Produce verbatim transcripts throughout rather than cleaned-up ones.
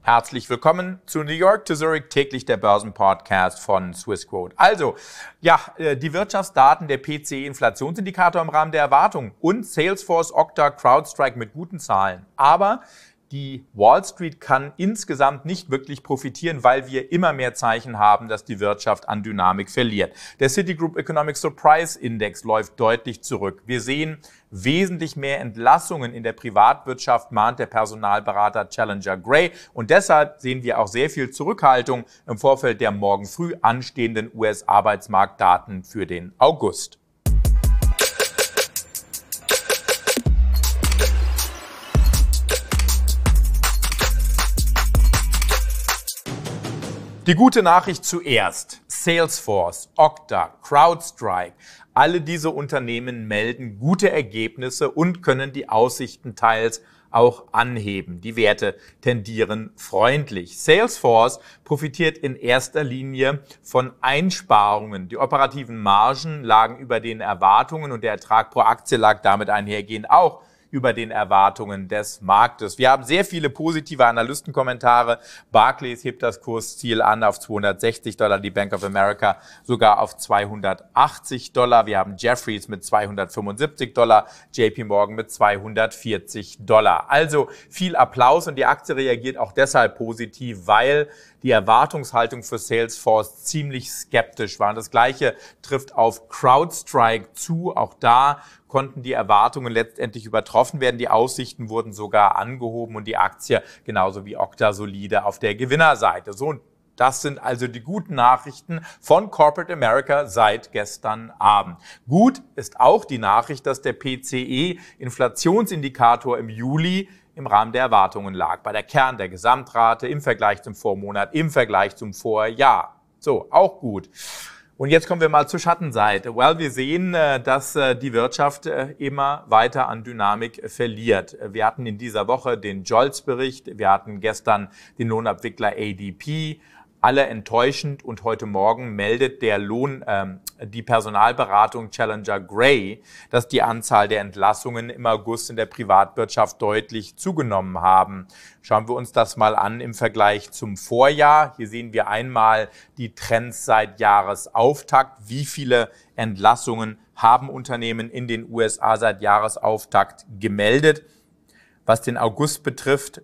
Herzlich willkommen zu New York to Zurich, täglich der Börsenpodcast von Swissquote. Also, ja, die Wirtschaftsdaten, der P C E-Inflationsindikator im Rahmen der Erwartungen und Salesforce, Okta, CrowdStrike mit guten Zahlen. Aber die Wall Street kann insgesamt nicht wirklich profitieren, weil wir immer mehr Zeichen haben, dass die Wirtschaft an Dynamik verliert. Der Citigroup Economic Surprise Index läuft deutlich zurück. Wir sehen wesentlich mehr Entlassungen in der Privatwirtschaft, mahnt der Personalberater Challenger Gray. Und deshalb sehen wir auch sehr viel Zurückhaltung im Vorfeld der morgen früh anstehenden U S-Arbeitsmarktdaten für den August. Die gute Nachricht zuerst. Salesforce, Okta, CrowdStrike, alle diese Unternehmen melden gute Ergebnisse und können die Aussichten teils auch anheben. Die Werte tendieren freundlich. Salesforce profitiert in erster Linie von Einsparungen. Die operativen Margen lagen über den Erwartungen und der Ertrag pro Aktie lag damit einhergehend auch über den Erwartungen des Marktes. Wir haben sehr viele positive Analystenkommentare. Barclays hebt das Kursziel an auf zweihundertsechzig Dollar, die Bank of America sogar auf zweihundertachtzig Dollar. Wir haben Jefferies mit zweihundertfünfundsiebzig Dollar, J P Morgan mit zweihundertvierzig Dollar. Also viel Applaus und die Aktie reagiert auch deshalb positiv, weil die Erwartungshaltung für Salesforce ziemlich skeptisch war. Und das Gleiche trifft auf CrowdStrike zu. Auch da konnten die Erwartungen letztendlich übertroffen werden. Die Aussichten wurden sogar angehoben und die Aktie genauso wie Okta solide auf der Gewinnerseite. So, und das sind also die guten Nachrichten von Corporate America seit gestern Abend. Gut ist auch die Nachricht, dass der P C E-Inflationsindikator im Juli im Rahmen der Erwartungen lag. Bei der Kern der Gesamtrate im Vergleich zum Vormonat, im Vergleich zum Vorjahr. So, auch gut. Und jetzt kommen wir mal zur Schattenseite. Well, wir sehen, dass die Wirtschaft immer weiter an Dynamik verliert. Wir hatten in dieser Woche den Jolts-Bericht, wir hatten gestern den Lohnabwickler A D P. Alle enttäuschend und heute Morgen meldet der Lohn, ähm, die Personalberatung Challenger Gray, dass die Anzahl der Entlassungen im August in der Privatwirtschaft deutlich zugenommen haben. Schauen wir uns das mal an im Vergleich zum Vorjahr. Hier sehen wir einmal die Trends seit Jahresauftakt. Wie viele Entlassungen haben Unternehmen in den U S A seit Jahresauftakt gemeldet? Was den August betrifft,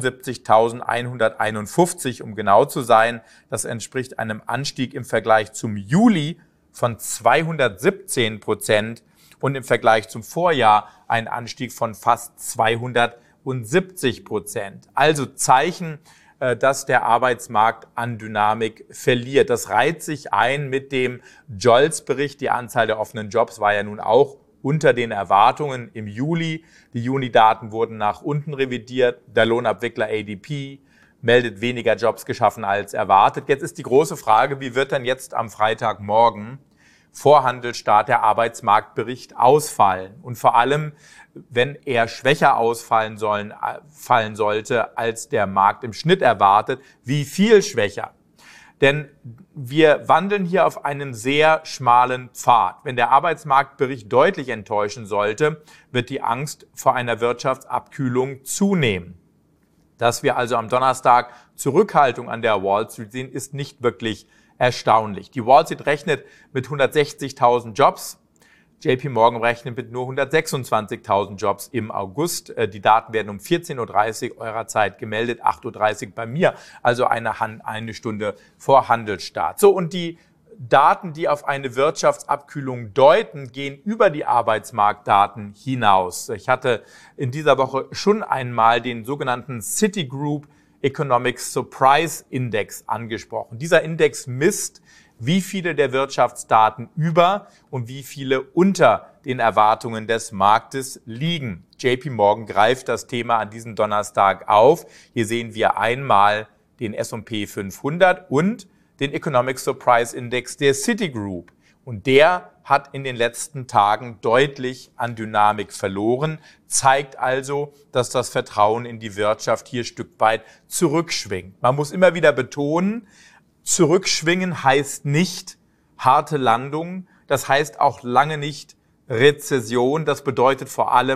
fünfundsiebzigtausendeinhunderteinundfünfzig, um genau zu sein. Das entspricht einem Anstieg im Vergleich zum Juli von zweihundertsiebzehn Prozent und im Vergleich zum Vorjahr ein Anstieg von fast zweihundertsiebzig Prozent. Also Zeichen, dass der Arbeitsmarkt an Dynamik verliert. Das reiht sich ein mit dem Jolts-Bericht. Die Anzahl der offenen Jobs war ja nun auch unter den Erwartungen im Juli. Die Juni-Daten wurden nach unten revidiert. Der Lohnabwickler A D P meldet weniger Jobs geschaffen als erwartet. Jetzt ist die große Frage, wie wird denn jetzt am Freitagmorgen vor Handelsstart der Arbeitsmarktbericht ausfallen? Und vor allem, wenn er schwächer ausfallen sollen, fallen sollte, als der Markt im Schnitt erwartet, wie viel schwächer? Denn wir wandeln hier auf einem sehr schmalen Pfad. Wenn der Arbeitsmarktbericht deutlich enttäuschen sollte, wird die Angst vor einer Wirtschaftsabkühlung zunehmen. Dass wir also am Donnerstag Zurückhaltung an der Wall Street sehen, ist nicht wirklich erstaunlich. Die Wall Street rechnet mit hundertsechzigtausend Jobs. J P Morgan rechnet mit nur hundertsechsundzwanzigtausend Jobs im August. Die Daten werden um vierzehn Uhr dreißig eurer Zeit gemeldet, acht Uhr dreißig bei mir, also eine, eine Stunde vor Handelsstart. So, und die Daten, die auf eine Wirtschaftsabkühlung deuten, gehen über die Arbeitsmarktdaten hinaus. Ich hatte in dieser Woche schon einmal den sogenannten Citigroup Economic Surprise Index angesprochen. Dieser Index misst, wie viele der Wirtschaftsdaten über und wie viele unter den Erwartungen des Marktes liegen. J P Morgan greift das Thema an diesem Donnerstag auf. Hier sehen wir einmal den S und P fünfhundert und den Economic Surprise Index der Citigroup. Und der hat in den letzten Tagen deutlich an Dynamik verloren, zeigt also, dass das Vertrauen in die Wirtschaft hier ein Stück weit zurückschwingt. Man muss immer wieder betonen, zurückschwingen heißt nicht harte Landung, das heißt auch lange nicht Rezession. Das bedeutet vor allem,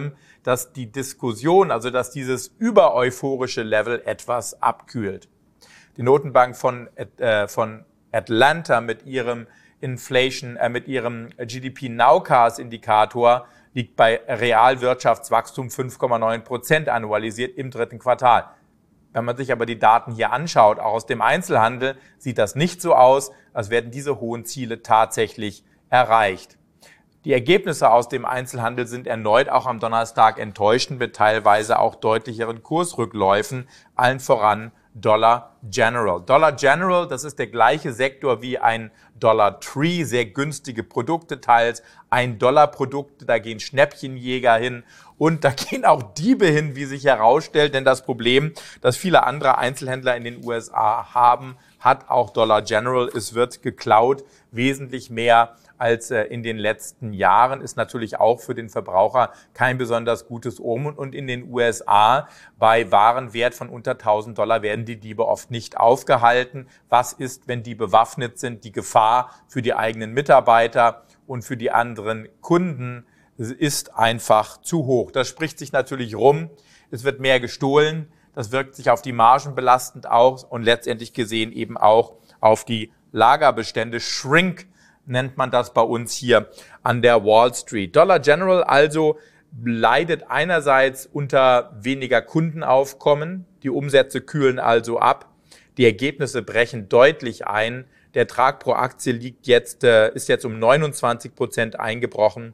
dass die Diskussion, also dass dieses übereuphorische Level etwas abkühlt. Die Notenbank von, äh, von Atlanta mit ihrem Inflation, äh, mit ihrem G D P-Nowcast-Indikator liegt bei Realwirtschaftswachstum fünf Komma neun Prozent annualisiert im dritten Quartal. Wenn man sich aber die Daten hier anschaut, auch aus dem Einzelhandel, sieht das nicht so aus, als werden diese hohen Ziele tatsächlich erreicht. Die Ergebnisse aus dem Einzelhandel sind erneut auch am Donnerstag enttäuschend mit teilweise auch deutlicheren Kursrückläufen, allen voran Dollar General. Dollar General, das ist der gleiche Sektor wie ein Dollar Tree, sehr günstige Produkte teils, ein Dollar Produkte, da gehen Schnäppchenjäger hin und da gehen auch Diebe hin, wie sich herausstellt, denn das Problem, das viele andere Einzelhändler in den U S A haben, hat auch Dollar General. Es wird geklaut, wesentlich mehr als in den letzten Jahren, ist natürlich auch für den Verbraucher kein besonders gutes Omen. Und in den U S A bei Warenwert von unter tausend Dollar werden die Diebe oft nicht aufgehalten. Was ist, wenn die bewaffnet sind? Die Gefahr für die eigenen Mitarbeiter und für die anderen Kunden ist einfach zu hoch. Das spricht sich natürlich rum. Es wird mehr gestohlen. Das wirkt sich auf die Margen belastend aus und letztendlich gesehen eben auch auf die Lagerbestände. Shrink nennt man das bei uns hier an der Wall Street. Dollar General also leidet einerseits unter weniger Kundenaufkommen. Die Umsätze kühlen also ab. Die Ergebnisse brechen deutlich ein. Der Ertrag pro Aktie liegt jetzt, äh, ist jetzt um neunundzwanzig Prozent eingebrochen.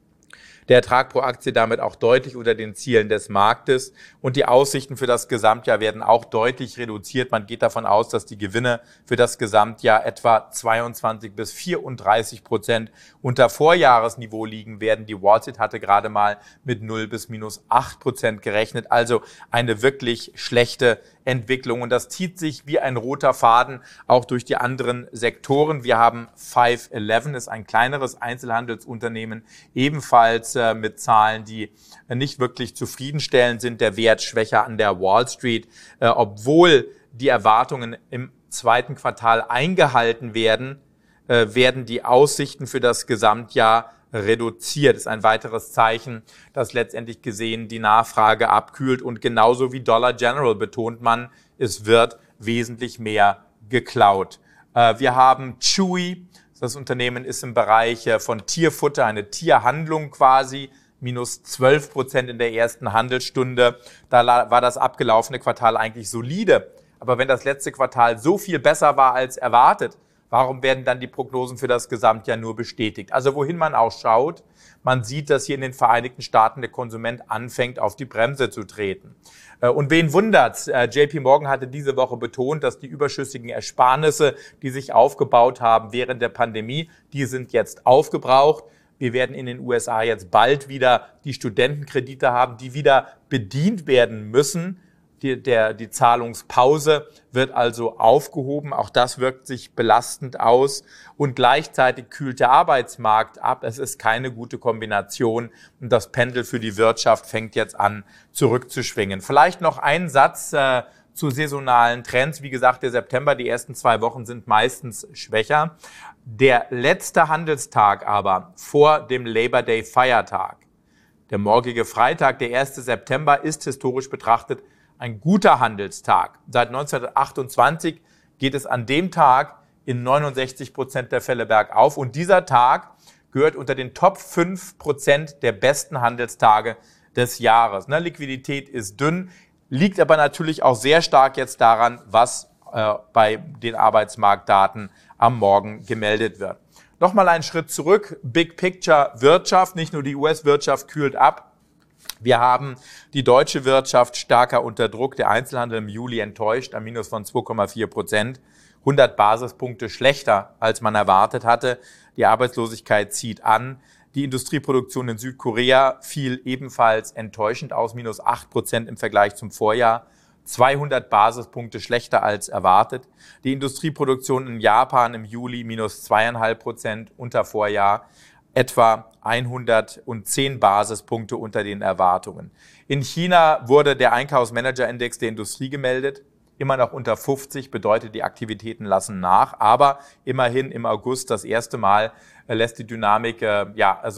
Der Ertrag pro Aktie damit auch deutlich unter den Zielen des Marktes und die Aussichten für das Gesamtjahr werden auch deutlich reduziert. Man geht davon aus, dass die Gewinne für das Gesamtjahr etwa zweiundzwanzig bis vierunddreißig Prozent unter Vorjahresniveau liegen werden. Die Wall Street hatte gerade mal mit null bis minus acht Prozent gerechnet, also eine wirklich schlechte Entwicklung und das zieht sich wie ein roter Faden auch durch die anderen Sektoren. Wir haben five eleven, ist ein kleineres Einzelhandelsunternehmen, ebenfalls äh, mit Zahlen, die äh, nicht wirklich zufriedenstellend sind. Der Wert schwächer an der Wall Street, äh, obwohl die Erwartungen im zweiten Quartal eingehalten werden, äh, werden die Aussichten für das Gesamtjahr reduziert. Das ist ein weiteres Zeichen, dass letztendlich gesehen die Nachfrage abkühlt und genauso wie Dollar General betont man, es wird wesentlich mehr geklaut. Wir haben Chewy, das Unternehmen ist im Bereich von Tierfutter, eine Tierhandlung quasi, minus zwölf Prozent in der ersten Handelsstunde. Da war das abgelaufene Quartal eigentlich solide. Aber wenn das letzte Quartal so viel besser war als erwartet, warum werden dann die Prognosen für das Gesamtjahr nur bestätigt? Also wohin man auch schaut, man sieht, dass hier in den Vereinigten Staaten der Konsument anfängt, auf die Bremse zu treten. Und wen wundert's? J P Morgan hatte diese Woche betont, dass die überschüssigen Ersparnisse, die sich aufgebaut haben während der Pandemie, die sind jetzt aufgebraucht. Wir werden in den U S A jetzt bald wieder die Studentenkredite haben, die wieder bedient werden müssen. Die, der, die Zahlungspause wird also aufgehoben. Auch das wirkt sich belastend aus. Und gleichzeitig kühlt der Arbeitsmarkt ab. Es ist keine gute Kombination. Und das Pendel für die Wirtschaft fängt jetzt an, zurückzuschwingen. Vielleicht noch ein Satz äh, zu saisonalen Trends. Wie gesagt, der September, die ersten zwei Wochen sind meistens schwächer. Der letzte Handelstag aber vor dem Labor Day Feiertag, der morgige Freitag, der erste September, ist historisch betrachtet ein guter Handelstag. Seit neunzehnhundertachtundzwanzig geht es an dem Tag in neunundsechzig Prozent der Fälle bergauf. Und dieser Tag gehört unter den Top fünf Prozent der besten Handelstage des Jahres. Ne, Liquidität ist dünn, liegt aber natürlich auch sehr stark jetzt daran, was äh, bei den Arbeitsmarktdaten am Morgen gemeldet wird. Nochmal einen Schritt zurück. Big Picture Wirtschaft, nicht nur die U S-Wirtschaft kühlt ab. Wir haben die deutsche Wirtschaft stärker unter Druck. Der Einzelhandel im Juli enttäuscht, am Minus von zwei Komma vier Prozent. hundert Basispunkte schlechter, als man erwartet hatte. Die Arbeitslosigkeit zieht an. Die Industrieproduktion in Südkorea fiel ebenfalls enttäuschend aus, minus acht Prozent im Vergleich zum Vorjahr. zweihundert Basispunkte schlechter als erwartet. Die Industrieproduktion in Japan im Juli minus zwei Komma fünf Prozent unter Vorjahr. Etwa hundertzehn Basispunkte unter den Erwartungen. In China wurde der Einkaufsmanager-Index der Industrie gemeldet. Immer noch unter fünfzig, bedeutet, die Aktivitäten lassen nach. Aber immerhin im August das erste Mal lässt die Dynamik, äh, ja, also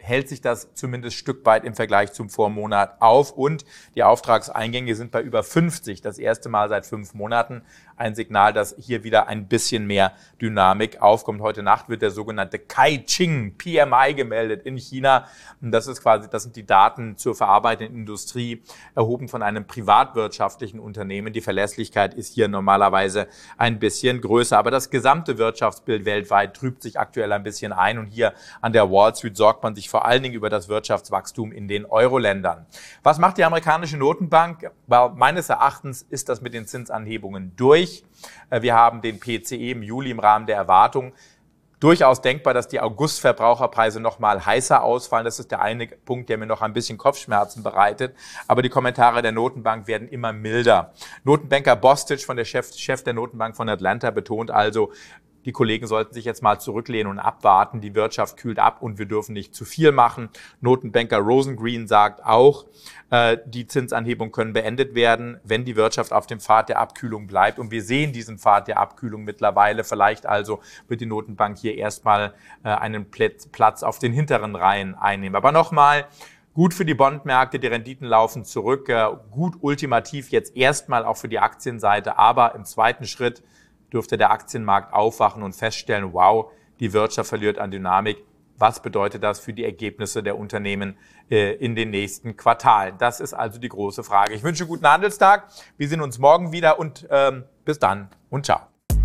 hält sich das zumindest ein Stück weit im Vergleich zum Vormonat auf und die Auftragseingänge sind bei über fünfzig, das erste Mal seit fünf Monaten. Ein Signal, dass hier wieder ein bisschen mehr Dynamik aufkommt. Heute Nacht wird der sogenannte Caixin P M I gemeldet in China. Und das ist quasi, das sind die Daten zur verarbeitenden Industrie, erhoben von einem privatwirtschaftlichen Unternehmen. Die Verlässlichkeit ist hier normalerweise ein bisschen größer. Aber das gesamte Wirtschaftsbild weltweit trübt sich aktuell ein bisschen ein. Und hier an der Wall Street sorgt man sich vor allen Dingen über das Wirtschaftswachstum in den Euro-Ländern. Was macht die amerikanische Notenbank? Weil meines Erachtens ist das mit den Zinsanhebungen durch. Wir haben den P C E im Juli im Rahmen der Erwartungen. Durchaus denkbar, dass die August-Verbraucherpreise noch mal heißer ausfallen. Das ist der eine Punkt, der mir noch ein bisschen Kopfschmerzen bereitet. Aber die Kommentare der Notenbank werden immer milder. Notenbanker Bostic von der Chef, Chef der Notenbank von Atlanta betont also, die Kollegen sollten sich jetzt mal zurücklehnen und abwarten. Die Wirtschaft kühlt ab und wir dürfen nicht zu viel machen. Notenbanker Rosengreen sagt auch, äh, die Zinsanhebungen können beendet werden, wenn die Wirtschaft auf dem Pfad der Abkühlung bleibt. Und wir sehen diesen Pfad der Abkühlung mittlerweile. Vielleicht also wird die Notenbank hier erstmal äh, einen Platz auf den hinteren Reihen einnehmen. Aber nochmal, gut für die Bondmärkte, die Renditen laufen zurück. Äh, gut ultimativ jetzt erstmal auch für die Aktienseite. Aber im zweiten Schritt dürfte der Aktienmarkt aufwachen und feststellen, wow, die Wirtschaft verliert an Dynamik. Was bedeutet das für die Ergebnisse der Unternehmen äh, in den nächsten Quartalen? Das ist also die große Frage. Ich wünsche einen guten Handelstag. Wir sehen uns morgen wieder und ähm, bis dann und ciao.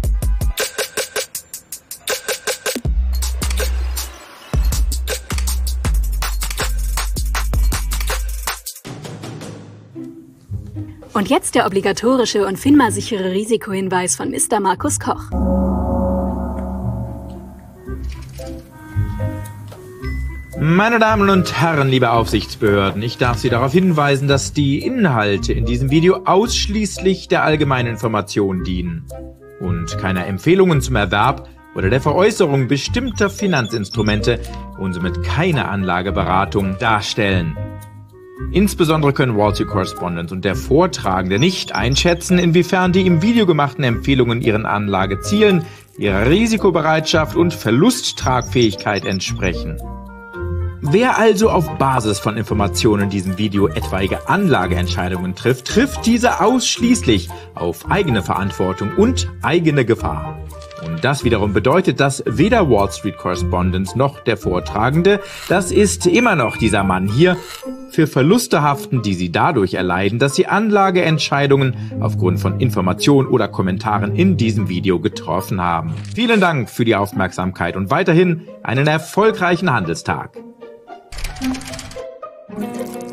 Und jetzt der obligatorische und FINMA-sichere Risikohinweis von Mister Markus Koch. Meine Damen und Herren, liebe Aufsichtsbehörden, ich darf Sie darauf hinweisen, dass die Inhalte in diesem Video ausschließlich der allgemeinen Information dienen und keine Empfehlungen zum Erwerb oder der Veräußerung bestimmter Finanzinstrumente und somit keine Anlageberatung darstellen. Insbesondere können Wall Street Correspondent und der Vortragende nicht einschätzen, inwiefern die im Video gemachten Empfehlungen ihren Anlagezielen, ihrer Risikobereitschaft und Verlusttragfähigkeit entsprechen. Wer also auf Basis von Informationen in diesem Video etwaige Anlageentscheidungen trifft, trifft diese ausschließlich auf eigene Verantwortung und eigene Gefahr. Und das wiederum bedeutet, dass weder Wall Street Correspondent noch der Vortragende, das ist immer noch dieser Mann hier, für Verluste haften, die sie dadurch erleiden, dass sie Anlageentscheidungen aufgrund von Informationen oder Kommentaren in diesem Video getroffen haben. Vielen Dank für die Aufmerksamkeit und weiterhin einen erfolgreichen Handelstag.